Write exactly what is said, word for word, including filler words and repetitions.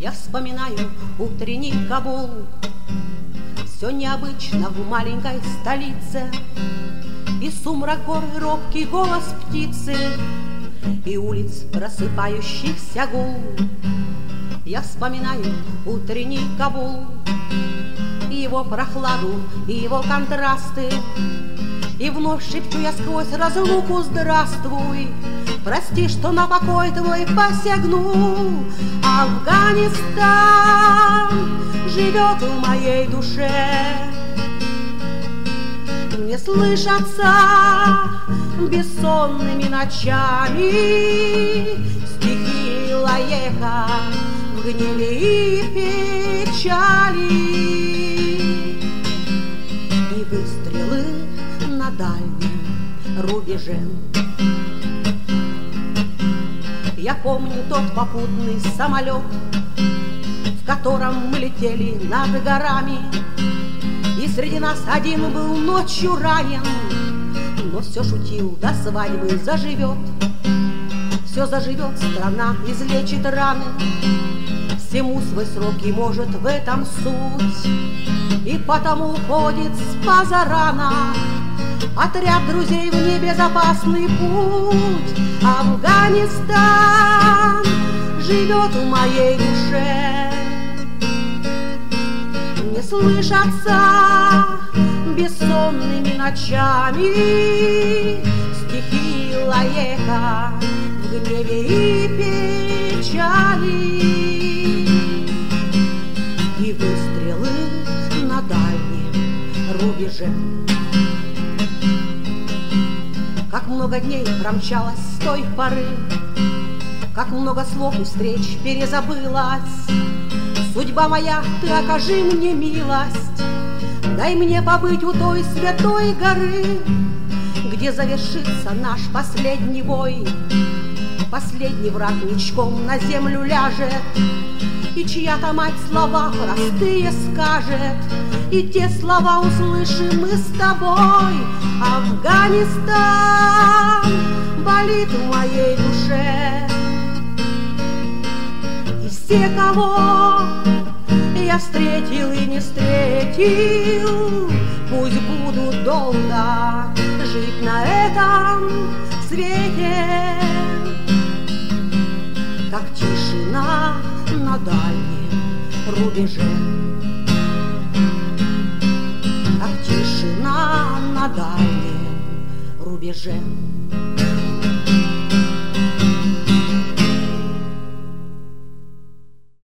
Я вспоминаю утренний Кабул. Все необычно в маленькой столице, и сумрак гор, и робкий голос птицы, и улиц просыпающихся гул. Я вспоминаю утренний Кабул, и его прохладу, и его контрасты, и вновь шепчу я сквозь разлуку: здравствуй, прости, что на покой твой посягну. Афганистан живет в моей душе, мне слышатся бессонными ночами стихи Лаеха в гневе и печали, и выстрелы на дальнем рубеже. Я помню тот попутный самолет, в котором мы летели над горами, и среди нас один был ночью ранен, но все шутил: до свадьбы заживет. Все заживет, страна излечит раны, всему свой срок, и может в этом суть. И потому уходит с позарана отряд друзей в небезопасный путь. Афганистан живет в моей душе, мне слышатся бессонными ночами стихи Лаеха в гневе и печали, и выстрелы на дальнем рубеже. Как много дней промчалось с той поры, как много слов и встреч перезабылось. Судьба моя, ты окажи мне милость, дай мне побыть у той святой горы, где завершится наш последний бой. Последний враг ничком на землю ляжет, и чья-то мать слова простые скажет, и те слова услышим мы с тобой. Афганистан болит в моей душе, и все, кого я встретил и не встретил, пусть будут долго жить на этом свете, как тишина на дальнем рубеже, как тишина на дальнем рубеже.